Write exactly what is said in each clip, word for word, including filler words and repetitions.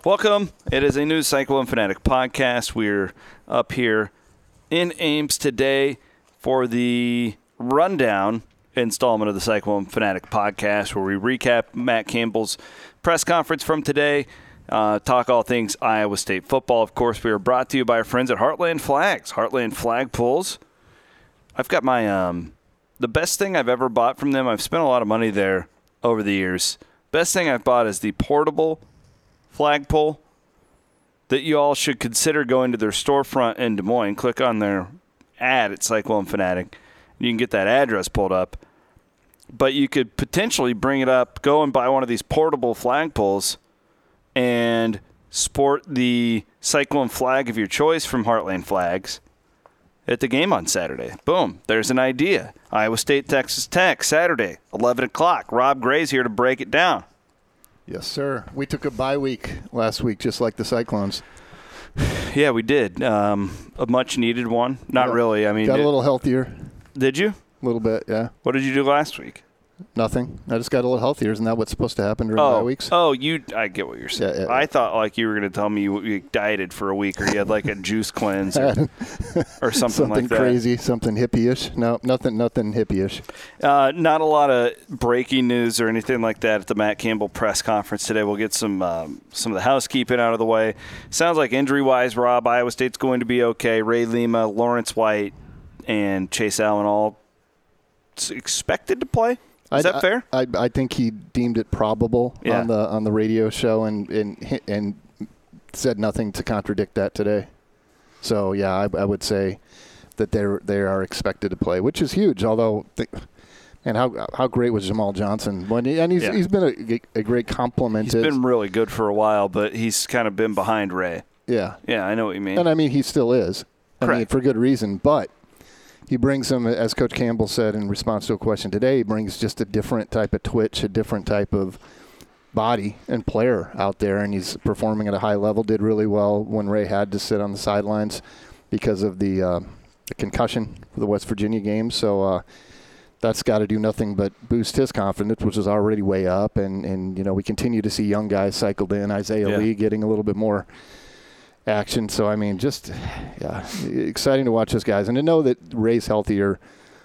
Welcome. It is a new Cyclone Fanatic podcast. We're up here in Ames today for the rundown installment of the Cyclone Fanatic podcast, where we recap Matt Campbell's press conference from today, uh, talk all things Iowa State football. Of course, we are brought to you by our friends at Heartland Flags. Heartland Flag Pulls. I've got my um, the best thing I've ever bought from them. I've spent a lot of money there over the years. Best thing I've bought is the portable flagpole that you all should consider going to their storefront in Des Moines. Click on their ad at Cyclone Fanatic. You can get that address pulled up. But you could potentially bring it up, go and buy one of these portable flagpoles and sport the Cyclone flag of your choice from Heartland Flags at the game on Saturday. Boom. There's an idea. Iowa State, Texas Tech, Saturday, eleven o'clock. Rob Gray's here to break it down. Yes, sir. We took a bye week last week, just like the Cyclones. Yeah, we did. Um, a much-needed one. Not yeah. really. I mean, got it, a little healthier. Did you? A little bit, yeah. What did you do last week? Nothing. I just got a little healthier. Isn't that what's supposed to happen during oh, bye weeks? Oh, you. I get what you're saying. Yeah, yeah, I yeah. thought like you were going to tell me you, you dieted for a week or you had like a juice cleanse or, or something, something like that. Something crazy, something hippie-ish. No, nothing, nothing hippie-ish. Uh, not a lot of breaking news or anything like that at the Matt Campbell press conference today. We'll get some um, some of the housekeeping out of the way. Sounds like injury-wise, Rob, Iowa State's going to be okay. Ray Lima, Lawrence White, and Chase Allen all expected to play. Is I, that fair? I, I think he deemed it probable yeah. on the on the radio show and, and and said nothing to contradict that today. So yeah, I, I would say that they they are expected to play, which is huge. Although, they, and how how great was Jamal Johnson? When he, and he's yeah. he's been a, a great compliment. He's been really good for a while, but he's kind of been behind Ray. Yeah, yeah, I know what you mean. And I mean, he still is. I Correct. mean, for good reason, but. He brings them, as Coach Campbell said in response to a question today, he brings just a different type of twitch, a different type of body and player out there, and he's performing at a high level, did really well when Ray had to sit on the sidelines because of the, uh, the concussion for the West Virginia game. So uh, that's got to do nothing but boost his confidence, which is already way up. And, and you know, we continue to see young guys cycled in, Isaiah yeah. Lee getting a little bit more action. So, I mean, just, yeah, exciting to watch those guys. And to know that Ray's healthier,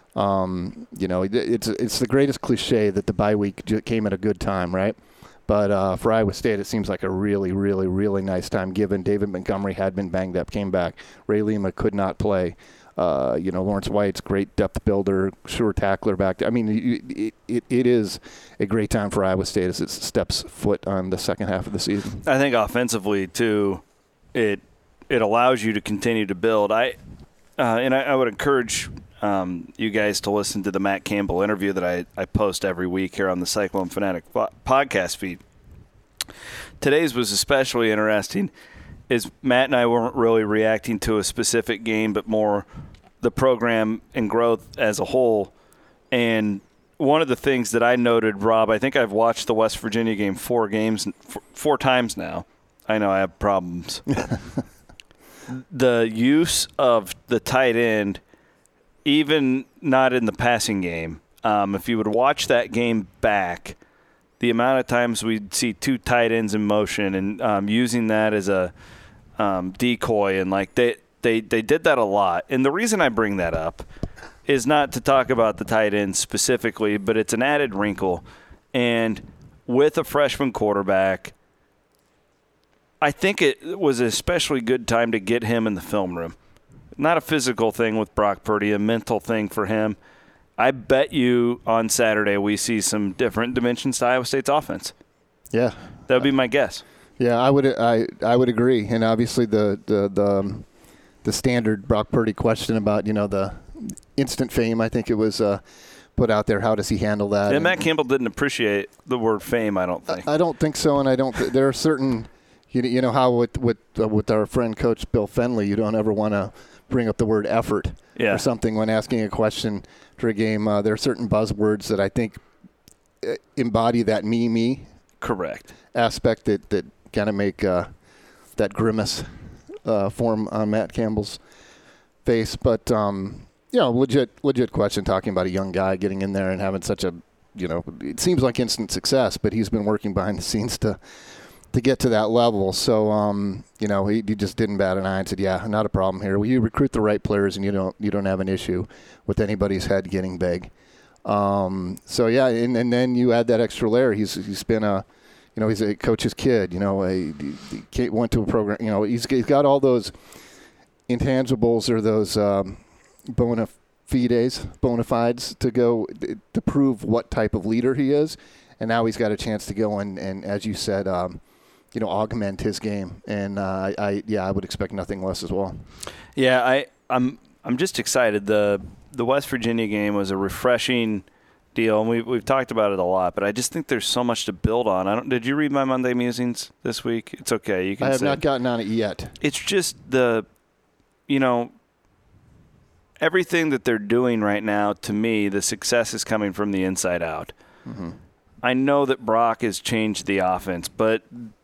um, you know, it's it's the greatest cliche that the bye week came at a good time, right? But uh, for Iowa State, it seems like a really, really, really nice time given David Montgomery had been banged up, came back. Ray Lima could not play. Uh, you know, Lawrence White's great depth builder, sure tackler back there. I mean, it, it, it is a great time for Iowa State as it steps foot on the second half of the season. I think offensively, too, It it allows you to continue to build. I uh, and I, I would encourage um, you guys to listen to the Matt Campbell interview that I, I post every week here on the Cyclone Fanatic podcast feed. Today's was especially interesting. Is Matt and I weren't really reacting to a specific game, but more the program and growth as a whole. And one of the things that I noted, Rob, I think I've watched the West Virginia game four games four times now. I know I have problems. The use of the tight end, even not in the passing game, um, if you would watch that game back, the amount of times we'd see two tight ends in motion and um, using that as a um, decoy, and like they, they, they did that a lot. And the reason I bring that up is not to talk about the tight end specifically, but it's an added wrinkle. And with a freshman quarterback, I think it was an especially good time to get him in the film room. Not a physical thing with Brock Purdy, a mental thing for him. I bet you on Saturday we see some different dimensions to Iowa State's offense. Yeah. That would be my guess. Yeah, I would I, I would agree. And obviously the the the, um, the standard Brock Purdy question about, you know, the instant fame, I think it was uh, put out there. How does he handle that? And, and Matt Campbell didn't appreciate the word fame, I don't think. I, I don't think so, and I don't th- there are certain – You, you know how with with uh, with our friend Coach Bill Fenley, you don't ever want to bring up the word effort yeah. or something when asking a question for a game. Uh, there are certain buzzwords that I think embody that me me correct aspect that that kind of make uh, that grimace uh, form on Matt Campbell's face. But um, you know, legit legit question talking about a young guy getting in there and having such a, you know, it seems like instant success, but he's been working behind the scenes to to get to that level. So, um, you know, he, he just didn't bat an eye and said, yeah, not a problem here. Well, you recruit the right players and you don't you don't have an issue with anybody's head getting big. Um, so, yeah, and, and then you add that extra layer. He's He's been a, you know, he's a coach's kid. You know, a, he went to a program. You know, he's, he's got all those intangibles or those um, bona fides, bona fides to go to prove what type of leader he is. And now he's got a chance to go and, and as you said, um, you know, augment his game. And uh, I, I, yeah, I would expect nothing less as well. Yeah, I, I'm, I'm just excited. The the West Virginia game was a refreshing deal, and we we've talked about it a lot. But I just think there's so much to build on. I don't. Did you read my Monday musings this week? It's okay. You can. I have say. not gotten on it yet. It's just the, you know, everything that they're doing right now. To me, the success is coming from the inside out. Mm-hmm. I know that Brock has changed the offense, but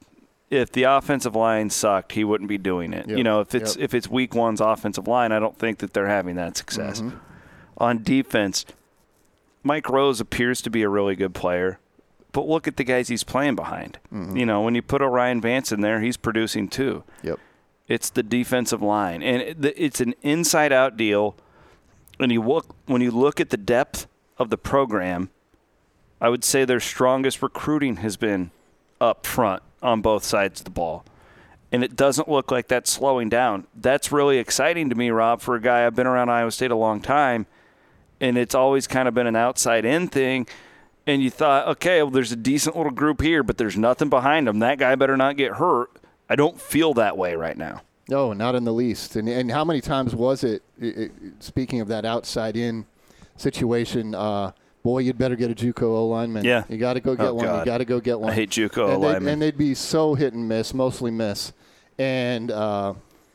if the offensive line sucked, he wouldn't be doing it. Yep. You know, if it's Yep. if it's week one's offensive line, I don't think that they're having that success. Mm-hmm. On defense, Mike Rose appears to be a really good player, but look at the guys he's playing behind. Mm-hmm. You know, when you put Orion Vance in there, he's producing too. Yep. It's the defensive line, and it's an inside-out deal. And you look when you look at the depth of the program, I would say their strongest recruiting has been up front on both sides of the ball. And it doesn't look like that's slowing down. That's really exciting to me, Rob, for a guy. I've been around Iowa State a long time, and it's always kind of been an outside-in thing. And you thought, okay, well, there's a decent little group here, but there's nothing behind them. That guy better not get hurt. I don't feel that way right now. No, not in the least. And and how many times was it, it, it speaking of that outside-in situation, uh, boy, you'd better get a JUCO O-lineman. Yeah. You got to go get oh, one. God. You got to go get one. I hate JUCO and O-linemen. They'd, and they'd be so hit and miss, mostly miss. And uh,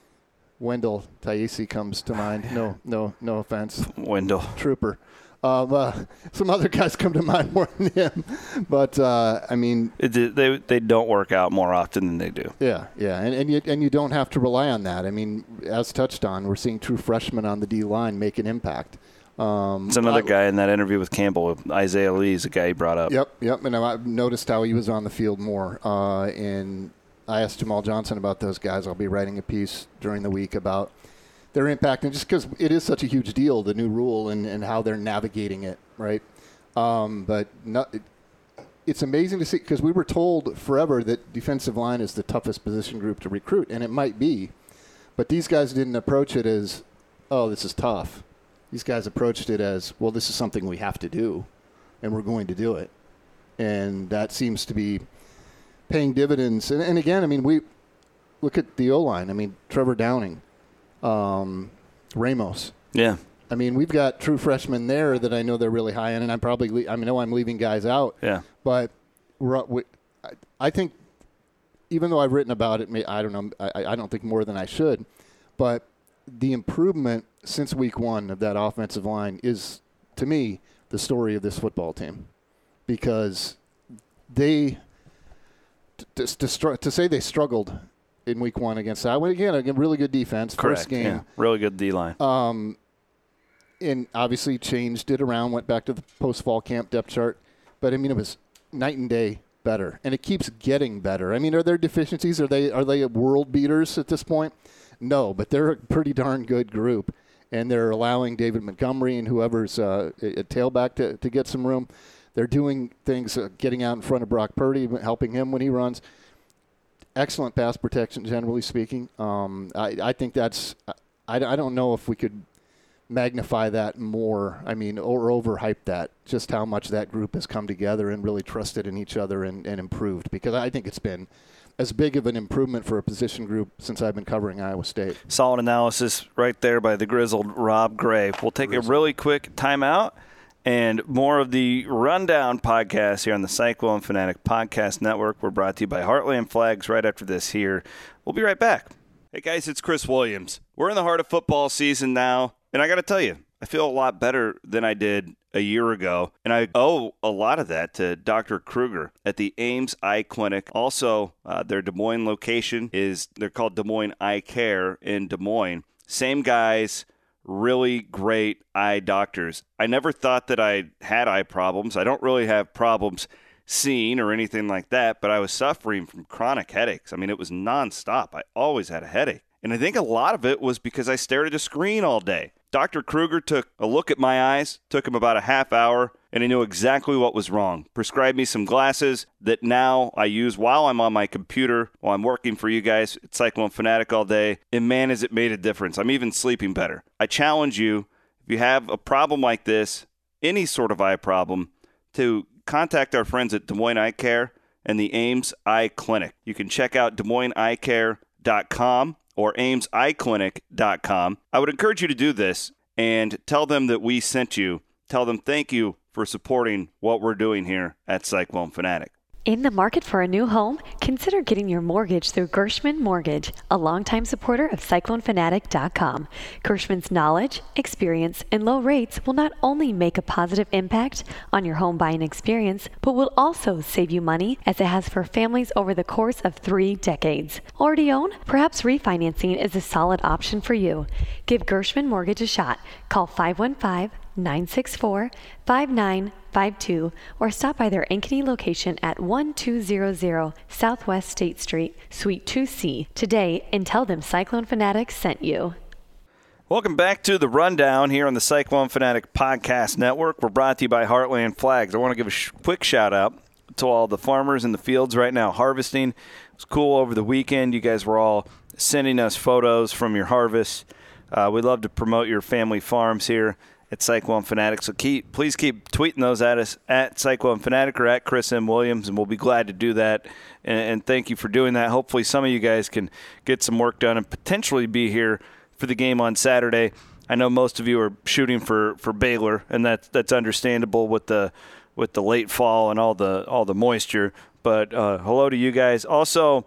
Wendell Taisi comes to mind. No, no, no offense. Wendell. Trooper. Um, uh, some other guys come to mind more than him. But, uh, I mean. It, they they don't work out more often than they do. Yeah, yeah. And, and, you, and you don't have to rely on that. I mean, as touched on, we're seeing true freshmen on the D-line make an impact. Um, It's another I, guy in that interview with Campbell, Isaiah Lee is a guy he brought up. Yep, yep. And I noticed how he was on the field more. Uh, and I asked Jamal Johnson about those guys. I'll be writing a piece during the week about their impact. And just because it is such a huge deal, the new rule, and, and how they're navigating it, right? Um, but not, it, it's amazing to see, because we were told forever that defensive line is the toughest position group to recruit, and it might be. But these guys didn't approach it as, oh, this is tough. These guys approached it as, well, this is something we have to do, and we're going to do it. And that seems to be paying dividends. And, and again, I mean, we look at the O-line. I mean, Trevor Downing, um, Ramos. Yeah. I mean, we've got true freshmen there that I know they're really high in, and I'm probably, le- I mean, I know I'm leaving guys out. Yeah. But we're, we, I think, even though I've written about it, I don't know, I, I don't think more than I should, but the improvement since week one of that offensive line is, to me, the story of this football team, because they to, to, to, to say they struggled in week one against Iowa, again, a really good defense, Correct. first game, yeah. really good D line. Um, and obviously changed it around, went back to the post-fall camp depth chart, but I mean it was night and day better, and it keeps getting better. I mean, are there deficiencies? Are they are they world beaters at this point? No, but they're a pretty darn good group, and they're allowing David Montgomery and whoever's uh, a tailback to, to get some room. They're doing things, uh, getting out in front of Brock Purdy, helping him when he runs. Excellent pass protection, generally speaking. Um, I, I think that's I, I don't know if we could magnify that more, I mean, or overhype that, just how much that group has come together and really trusted in each other and, and improved, because I think it's been as big of an improvement for a position group since I've been covering Iowa State. Solid analysis right there by the grizzled Rob Gray. We'll take Grizzled. a really quick timeout, and more of the Rundown podcast here on the Cyclone Fanatic Podcast Network. We're brought to you by Heartland Flags right after this here. We'll be right back. Hey, guys, it's Chris Williams. We're in the heart of football season now, and I got to tell you, I feel a lot better than I did a year ago, and I owe a lot of that to Doctor Kruger at the Ames Eye Clinic. Also, uh, their Des Moines location is, they're called Des Moines Eye Care in Des Moines. Same guys, really great eye doctors. I never thought that I had eye problems. I don't really have problems scene or anything like that, but I was suffering from chronic headaches. I mean, it was nonstop. I always had a headache. And I think a lot of it was because I stared at a screen all day. Doctor Kruger took a look at my eyes, took him about a half hour, and he knew exactly what was wrong. Prescribed me some glasses that now I use while I'm on my computer, while I'm working for you guys at Cyclone Fanatic all day. And man, has it made a difference. I'm even sleeping better. I challenge you, if you have a problem like this, any sort of eye problem, to contact our friends at Des Moines Eye Care and the Ames Eye Clinic. You can check out Des Moines Eye Care dot com or Ames Eye Clinic dot com. I would encourage you to do this and tell them that we sent you. Tell them thank you for supporting what we're doing here at Cyclone Fanatic. In the market for a new home? Consider getting your mortgage through Gershman Mortgage, a longtime supporter of Cyclone Fanatic dot com. Gershman's knowledge, experience, and low rates will not only make a positive impact on your home buying experience, but will also save you money as it has for families over the course of three decades. Already own? Perhaps refinancing is a solid option for you. Give Gershman Mortgage a shot. Call five one five, nine six four, five nine five two or stop by their Ankeny location at twelve hundred Southwest State Street, Suite two C today and tell them Cyclone Fanatic sent you. Welcome back to the Rundown here on the Cyclone Fanatic Podcast Network. We're brought to you by Heartland Flags. I want to give a sh- quick shout out to all the farmers in the fields right now harvesting. It was cool over the weekend. You guys were all sending us photos from your harvest. Uh, we love to promote your family farms here at Cyclone Fanatic. So keep, please keep tweeting those at us at Cyclone Fanatic or at Chris M. Williams, and we'll be glad to do that. And, and thank you for doing that. Hopefully some of you guys can get some work done and potentially be here for the game on Saturday. I know most of you are shooting for, for Baylor, and that's that's understandable with the with the late fall and all the all the moisture. But uh, hello to you guys. Also,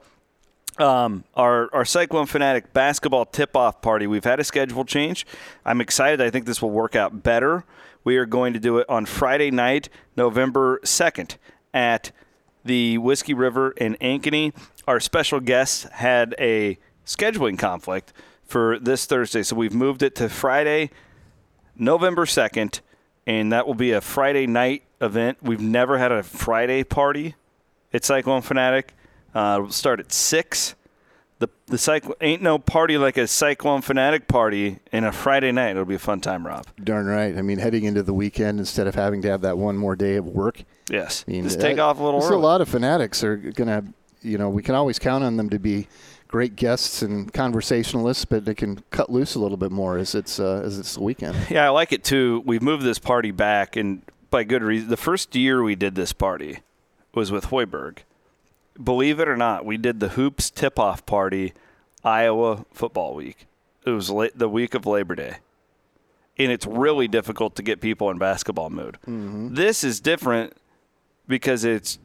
Um, our, our Cyclone Fanatic basketball tip-off party, we've had a schedule change. I'm excited. I think this will work out better. We are going to do it on Friday night, November second, at the Whiskey River in Ankeny. Our special guest had a scheduling conflict for this Thursday, so we've moved it to Friday, November second, and that will be a Friday night event. We've never had a Friday party at Cyclone Fanatic. Uh, we'll start at six. The the cycl- ain't no party like a Cyclone Fanatic party in a Friday night. It'll be a fun time, Rob. Darn right. I mean, heading into the weekend instead of having to have that one more day of work. Yes. I mean, just take uh, off a little early. early. A lot of Fanatics are going to, you know, we can always count on them to be great guests and conversationalists, but they can cut loose a little bit more as it's uh, as it's the weekend. Yeah, I like it too. We've moved this party back, and by good reason. The first year we did this party was with Hoiberg. Believe it or not, we did the Hoops tip-off party Iowa football week. It was late, the week of Labor Day. And it's really difficult to get people in basketball mood. Mm-hmm. This is different because it's,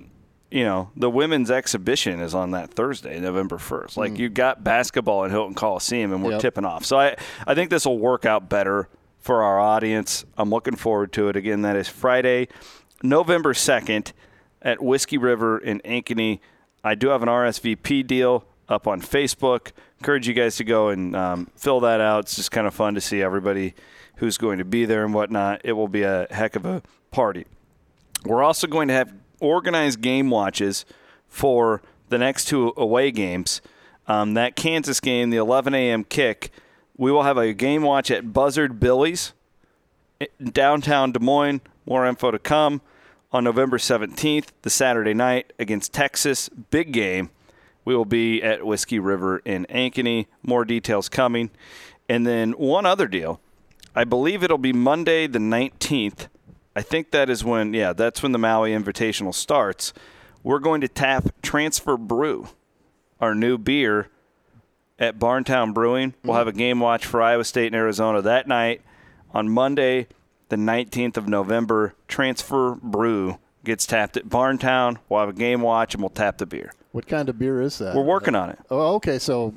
you know, the women's exhibition is on that Thursday, November first. Like, mm. you got basketball in Hilton Coliseum, and we're yep. tipping off. So I, I think this will work out better for our audience. I'm looking forward to it. Again, that is Friday, November second. At Whiskey River in Ankeny. I do have an R S V P deal up on Facebook. Encourage you guys to go and um, fill that out. It's just kind of fun to see everybody who's going to be there and whatnot. It will be a heck of a party. We're also going to have organized game watches for the next two away games. Um, that Kansas game, the eleven a.m. kick, we will have a game watch at Buzzard Billy's in downtown Des Moines. More info to come. On November seventeenth, the Saturday night against Texas, big game. We will be at Whiskey River in Ankeny. More details coming. And then one other deal. I believe it'll be Monday the nineteenth. I think that is when, yeah, that's when the Maui Invitational starts. We're going to tap Transfer Brew, our new beer, at Barntown Brewing. We'll have a game watch for Iowa State and Arizona that night. On Monday, the nineteenth of November, Transfer Brew gets tapped at Barntown. We'll have a game watch, and we'll tap the beer. What kind of beer is that? We're working on it. Oh, okay. So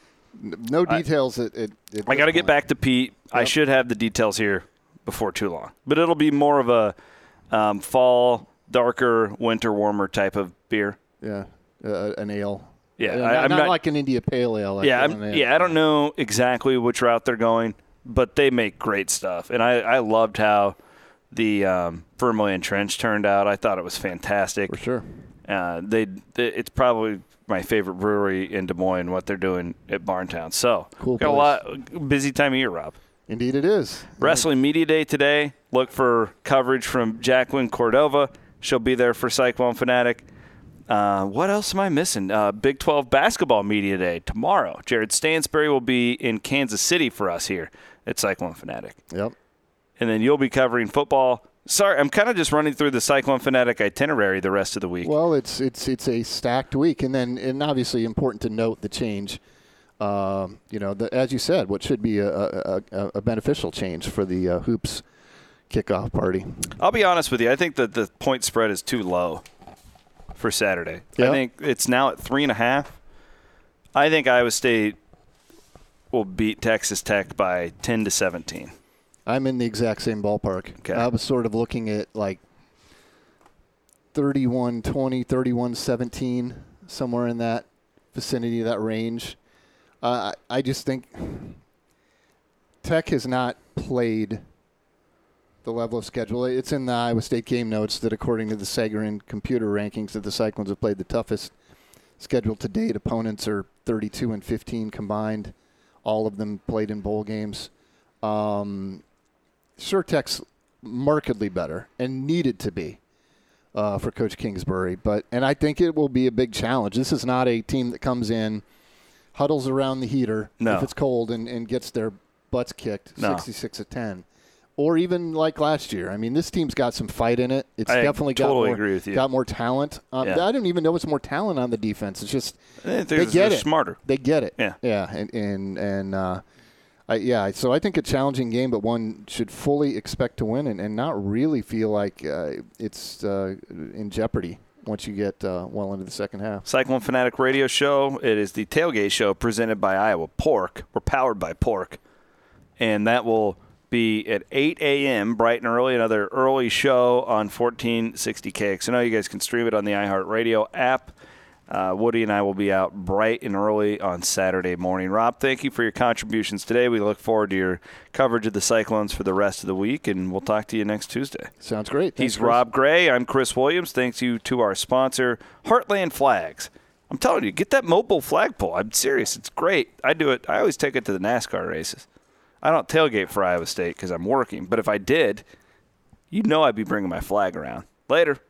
no details. I, at, at, at I got to get back to Pete. Yep. I should have the details here before too long. But it'll be more of a um, fall, darker, winter, warmer type of beer. Yeah, uh, an ale. Yeah, uh, I, not, I'm not, not like an India Pale Ale. Like yeah, I'm, yeah. I don't know exactly which route they're going. But they make great stuff. And I, I loved how the um, Vermilion Trench turned out. I thought it was fantastic. For sure. Uh, they, they it's probably my favorite brewery in Des Moines, what they're doing at Barntown. So, cool got place. a lot busy time of year, Rob. Indeed it is. Wrestling Media Day today. Look for coverage from Jacqueline Cordova. She'll be there for Cyclone Fanatic. Uh, what else am I missing? Uh, Big twelve Basketball Media Day tomorrow. Jared Stansbury will be in Kansas City for us here at Cyclone Fanatic. Yep. And then you'll be covering football. Sorry, I'm kind of just running through the Cyclone Fanatic itinerary the rest of the week. Well, it's it's it's a stacked week, and then and obviously important to note the change. Um, you know, the, as you said, what should be a, a, a, a beneficial change for the uh, hoops kickoff party. I'll be honest with you. I think that the point spread is too low for Saturday. Yep. I think it's now at three and a half. I think Iowa State will beat Texas Tech by ten to seventeen. I'm in the exact same ballpark. Okay. I was sort of looking at like thirty-one twenty, thirty-one seventeen, somewhere in that vicinity, that range. Uh, I I just think Tech has not played the level of schedule. It's in the Iowa State game notes that according to the Sagarin computer rankings that the Cyclones have played the toughest schedule to date. Opponents are thirty-two and fifteen combined. All of them played in bowl games. Um, sure, Tech's markedly better and needed to be uh, for Coach Kingsbury. But and I think it will be a big challenge. This is not a team that comes in, huddles around the heater no. if it's cold, and, and gets their butts kicked no. sixty-six to ten. Or even like last year. I mean, this team's got some fight in it. It's I definitely totally got more, agree with you. got more talent. Um, Yeah. I don't even know it's more talent on the defense. It's just They they get they're it. smarter. They get it. Yeah. Yeah. And and and uh, I, yeah. So I think a challenging game, but one should fully expect to win and, and not really feel like uh, it's uh, in jeopardy once you get uh, well into the second half. Cyclone Fanatic Radio Show. It is the tailgate show presented by Iowa Pork. We're powered by Pork, and that will be at eight a.m. bright and early, another early show on fourteen sixty K X. I know you guys can stream it on the iHeartRadio app. Uh, Woody and I will be out bright and early on Saturday morning. Rob, thank you for your contributions today. We look forward to your coverage of the Cyclones for the rest of the week, and we'll talk to you next Tuesday. Sounds great. Thanks, He's Chris. Rob Gray. I'm Chris Williams. Thanks you to our sponsor, Heartland Flags. I'm telling you, get that mobile flagpole. I'm serious. It's great. I do it. I always take it to the NASCAR races. I don't tailgate for Iowa State because I'm working, but if I did, you know I'd be bringing my flag around. Later.